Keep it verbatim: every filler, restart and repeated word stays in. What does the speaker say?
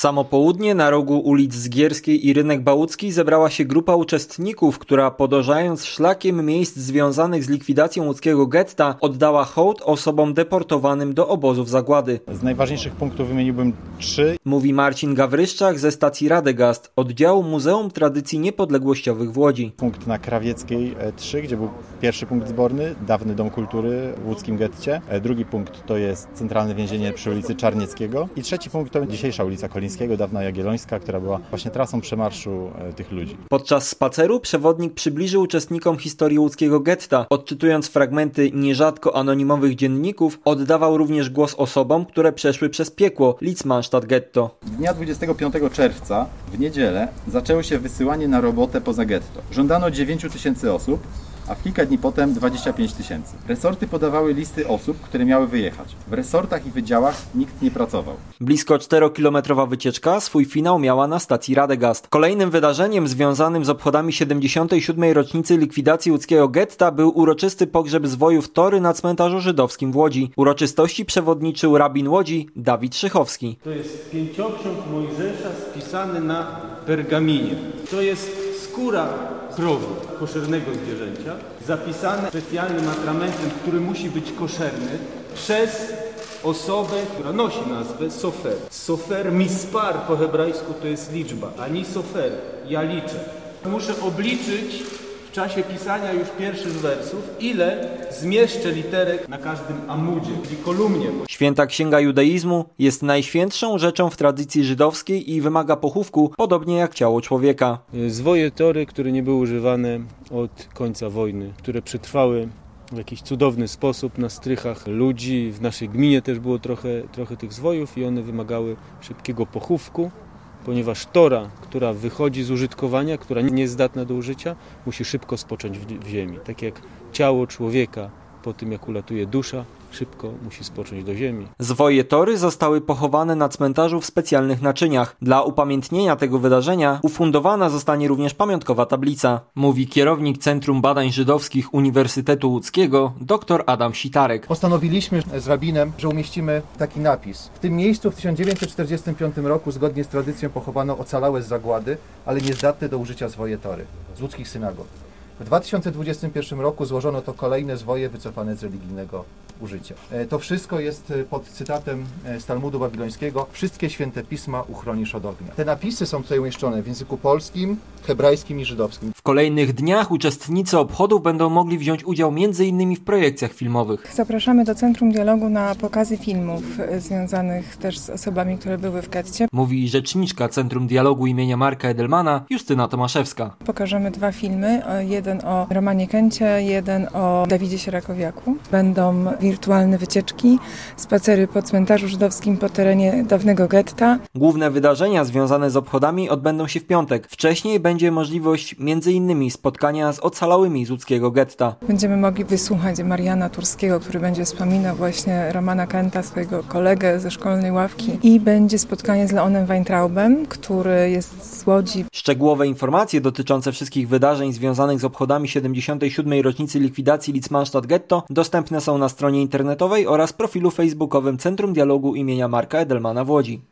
samo południe na rogu ulic Zgierskiej i Rynek Bałucki zebrała się grupa uczestników, która podążając szlakiem miejsc związanych z likwidacją łódzkiego getta oddała hołd osobom deportowanym do obozów zagłady. Z najważniejszych punktów wymieniłbym trzy. Mówi Marcin Gawryszczak ze stacji Radegast, oddziału Muzeum Tradycji Niepodległościowych w Łodzi. Punkt na Krawieckiej trzy, gdzie był pierwszy punkt zborny, dawny Dom Kultury w łódzkim getcie. Drugi punkt to jest centralne więzienie przy ulicy Czarnieckiego. I trzeci punkt to dzisiejsza ulica Kolińskiego, dawna Jagiellońska, która była właśnie trasą przemarszu tych ludzi. Podczas spaceru przewodnik przybliżył uczestnikom historii łódzkiego getta. Odczytując fragmenty nierzadko anonimowych dzienników, oddawał również głos osobom, które przeszły przez piekło Litzmannstadt Getto. Dnia dwudziestego piątego czerwca, w niedzielę, zaczęło się wysyłanie na robotę poza getto. Żądano dziewięć tysięcy osób, a w kilka dni potem dwadzieścia pięć tysięcy. Resorty podawały listy osób, które miały wyjechać. W resortach i wydziałach nikt nie pracował. Blisko czterokilometrowa wycieczka swój finał miała na stacji Radegast. Kolejnym wydarzeniem związanym z obchodami siedemdziesiątej siódmej rocznicy likwidacji łódzkiego getta był uroczysty pogrzeb zwojów Tory na cmentarzu żydowskim w Łodzi. Uroczystości przewodniczył rabin Łodzi Dawid Szychowski. To jest pięcioksiąg Mojżesza spisany na pergaminie. To jest skóra krowy, koszernego zwierzęcia, zapisane specjalnym atramentem, który musi być koszerny, przez osobę, która nosi nazwę sofer. Sofer mispar po hebrajsku to jest liczba, ani sofer, ja liczę. Muszę obliczyć w czasie pisania już pierwszych wersów, ile zmieszczę literek na każdym amudzie, czyli kolumnie. Święta Księga Judaizmu jest najświętszą rzeczą w tradycji żydowskiej i wymaga pochówku, podobnie jak ciało człowieka. Zwoje Tory, które nie były używane od końca wojny, które przetrwały w jakiś cudowny sposób na strychach ludzi. W naszej gminie też było trochę, trochę tych zwojów i one wymagały szybkiego pochówku, ponieważ tora, która wychodzi z użytkowania, która nie jest zdatna do użycia, musi szybko spocząć w, w ziemi. Tak jak ciało człowieka po tym, jak ulatuje dusza, szybko musi spocząć do ziemi. Zwoje Tory zostały pochowane na cmentarzu w specjalnych naczyniach. Dla upamiętnienia tego wydarzenia ufundowana zostanie również pamiątkowa tablica, mówi kierownik Centrum Badań Żydowskich Uniwersytetu Łódzkiego dr Adam Sitarek. Postanowiliśmy z rabinem, że umieścimy taki napis. W tym miejscu w tysiąc dziewięćset czterdziestym piątym roku zgodnie z tradycją pochowano ocalałe z zagłady, ale niezdatne do użycia zwoje Tory z łódzkich synagog. W dwa tysiące dwudziestym pierwszym roku złożono to kolejne zwoje wycofane z religijnego użycia. To wszystko jest pod cytatem z Talmudu Babilońskiego: wszystkie święte pisma uchronisz od ognia. Te napisy są tutaj umieszczone w języku polskim, hebrajskim i żydowskim. W kolejnych dniach uczestnicy obchodów będą mogli wziąć udział między innymi w projekcjach filmowych. Zapraszamy do Centrum Dialogu na pokazy filmów związanych też z osobami, które były w getcie. Mówi rzeczniczka Centrum Dialogu imienia Marka Edelmana Justyna Tomaszewska. Pokażemy dwa filmy, jeden o Romanie Kęcie, jeden o Dawidzie Sierakowiaku. Będą wirtualne wycieczki, spacery po cmentarzu żydowskim po terenie dawnego getta. Główne wydarzenia związane z obchodami odbędą się w piątek. Wcześniej będzie możliwość między innymi spotkania z ocalałymi z łódzkiego getta. Będziemy mogli wysłuchać Mariana Turskiego, który będzie wspominał właśnie Romana Kęta, swojego kolegę ze szkolnej ławki, i będzie spotkanie z Leonem Weintraubem, który jest z Łodzi. Szczegółowe informacje dotyczące wszystkich wydarzeń związanych z obchodami siedemdziesiątej siódmej rocznicy likwidacji Litzmannstadt Getto dostępne są na stronie internetowej oraz profilu facebookowym Centrum Dialogu imienia Marka Edelmana w Łodzi.